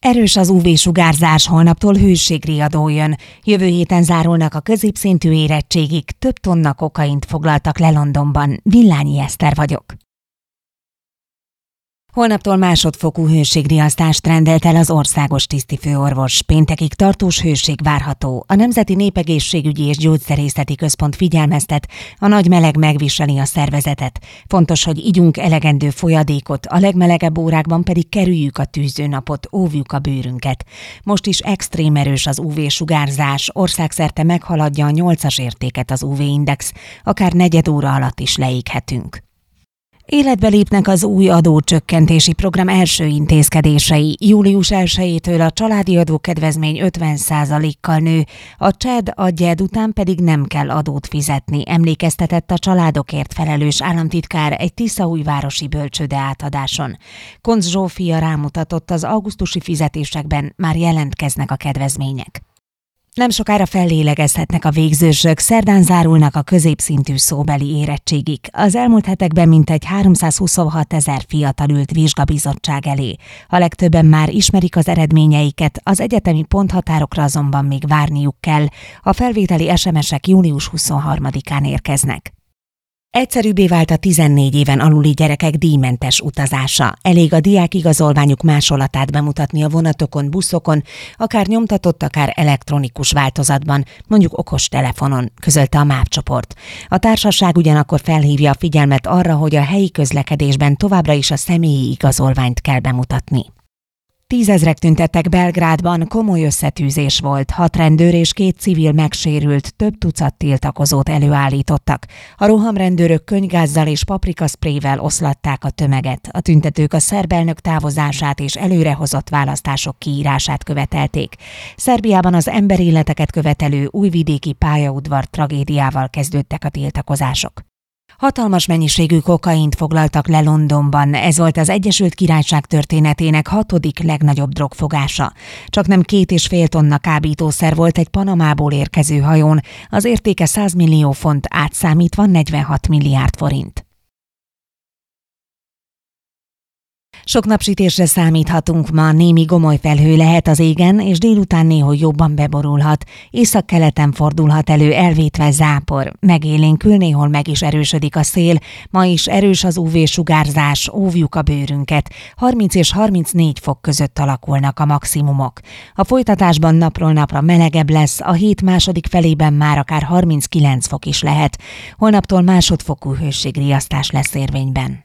Erős az UV-sugárzás, holnaptól hőségriadó jön. Jövő héten zárulnak a középszintű érettségig, több tonna kokaint foglaltak le Londonban. Villányi Eszter vagyok. Holnaptól másodfokú hőségriasztást rendelt el az országos tisztifőorvos. Péntekig tartós hőség várható. A Nemzeti Népegészségügyi és Gyógyszerészeti Központ figyelmeztet, a nagy meleg megviseli a szervezetet. Fontos, hogy igyunk elegendő folyadékot, a legmelegebb órákban pedig kerüljük a tűzőnapot, óvjuk a bőrünket. Most is extrém erős az UV-sugárzás, országszerte meghaladja a 8-as értéket az UV-index, akár negyed óra alatt is leéghetünk. Életbe lépnek az új adócsökkentési program első intézkedései. Július 1-től a családi adókedvezmény 50%-kal nő, a CSED adjed után pedig nem kell adót fizetni, emlékeztetett a családokért felelős államtitkár egy tiszaújvárosi bölcsőde átadáson. Koncz Zsófia rámutatott, az augusztusi fizetésekben már jelentkeznek a kedvezmények. Nem sokára fellélegezhetnek a végzősök, szerdán zárulnak a középszintű szóbeli érettségik. Az elmúlt hetekben mintegy 326 000 fiatal ült vizsgabizottság elé. A legtöbben már ismerik az eredményeiket, az egyetemi ponthatárokra azonban még várniuk kell. A felvételi SMS-ek június 23-án érkeznek. Egyszerűbbé vált a 14 éven aluli gyerekek díjmentes utazása. Elég a diákigazolványuk másolatát bemutatni a vonatokon, buszokon, akár nyomtatott, akár elektronikus változatban, mondjuk okostelefonon, közölte a MÁV csoport. A társaság ugyanakkor felhívja a figyelmet arra, hogy a helyi közlekedésben továbbra is a személyi igazolványt kell bemutatni. 10 000 tüntettek Belgrádban, komoly összetűzés volt, 6 rendőr és 2 civil megsérült, több tucat tiltakozót előállítottak. A rohamrendőrök könnygázzal és paprikaszprével oszlatták a tömeget. A tüntetők a szerb elnök távozását és előrehozott választások kiírását követelték. Szerbiában az emberéleteket követelő újvidéki pályaudvar tragédiával kezdődtek a tiltakozások. Hatalmas mennyiségű kokaint foglaltak le Londonban, ez volt az Egyesült Királyság történetének 6. legnagyobb drogfogása. Csaknem 2,5 tonna kábítószer volt egy Panamából érkező hajón, az értéke 100 millió font, átszámítva 46 milliárd forint. Sok napsütésre számíthatunk ma, némi gomoly felhő lehet az égen, és délután néhogy jobban beborulhat. Északkeleten fordulhat elő elvétve zápor. Megélénkül, néhol meg is erősödik a szél. Ma is erős az UV-sugárzás, óvjuk a bőrünket. 30 és 34 fok között alakulnak a maximumok. A folytatásban napról napra melegebb lesz, a hét második felében már akár 39 fok is lehet. Holnaptól másodfokú hőségriasztás lesz érvényben.